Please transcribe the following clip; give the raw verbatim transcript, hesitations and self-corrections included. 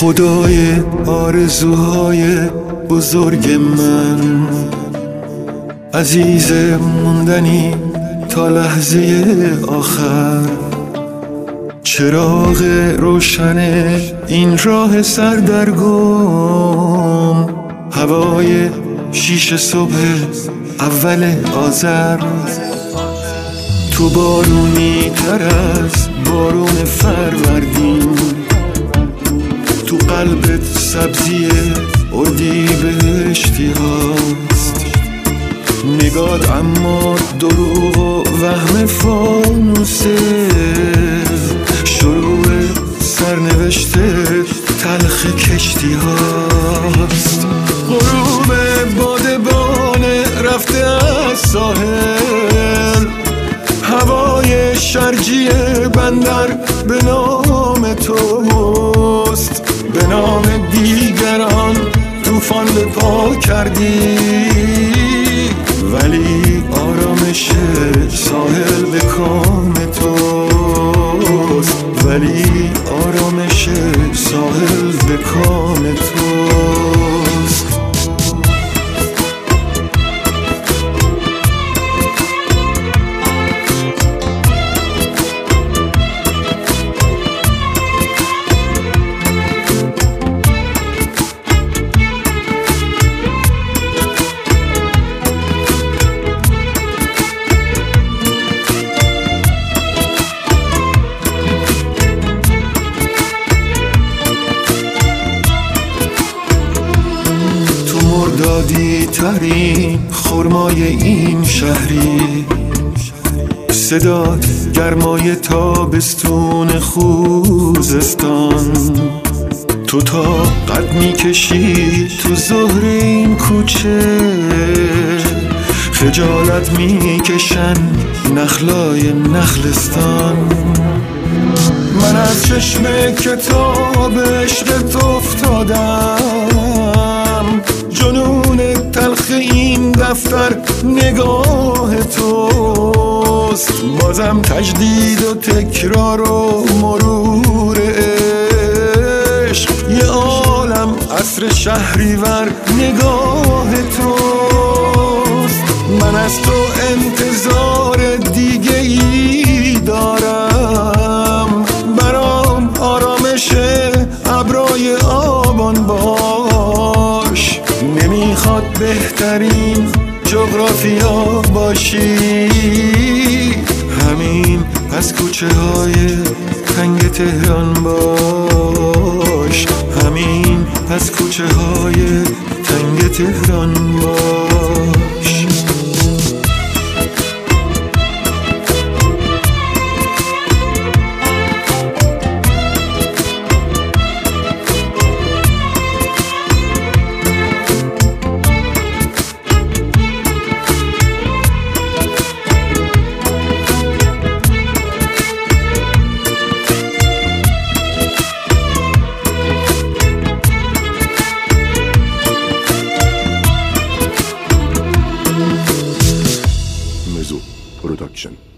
خدای آرزوهای بزرگ من، عزیز موندنی تا لحظه آخر، چراغ روشن این راه سردرگم، هوای شیش صبح اول آذر، تو بارونی تر از بارون فروردین، تو قلبت سبزی اردی بهشتی هاست، نگات اما دروغ و وهم فانوسه، شروع سرنوشت تلخ کشتی هاست، غروب بادبان رفته از ساحل، هوای شرجی بندر به نام توست، به نام دیگران طوفان به پا کردی، ولی آرامش ساحل به کام توست، ولی آرامش ساحل به کام توست. دادی ترین خرمای این شهری، صدات گرمای تابستون خوزستان، تو تا قد میکشی تو ظهر این کوچه، خجالت میکشن نخلای نخلستان، من از چشم کتاب عشقت افتادم، جنون تلخ این دفتر نگاه توست، بازم تجدید و تکرار و مرور عشق، یه عالم عصر شهریور نگاه توست، من از تو انتظار دیگه ای دارم، برام آرامش ابرای آبان باش، نمیخواد بهترین جغرافیا باشی، همین پس کوچه های تنگ تهران باش، همین پس کوچه های تنگ تهران باش. Production.